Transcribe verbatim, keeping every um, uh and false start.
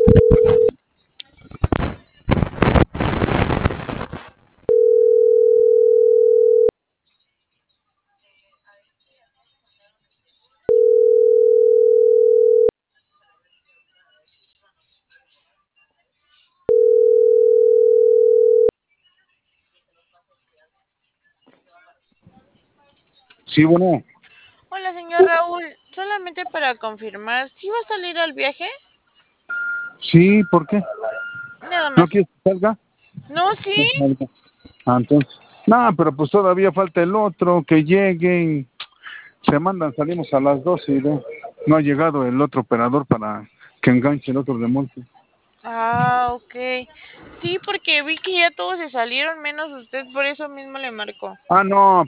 Sí, bueno. Hola, señor Raúl. Solamente para confirmar, ¿sí va a salir al viaje? Sí, ¿por qué? Nada ¿No más. quieres que salga? No, sí. No salga. Ah, entonces. No, pero pues todavía falta el otro que llegue y se mandan, salimos a las doce y no, no ha llegado el otro operador para que enganche el otro remolque. Ah, ok. Sí, porque vi que ya todos se salieron, menos usted, por eso mismo le marcó. Ah, no,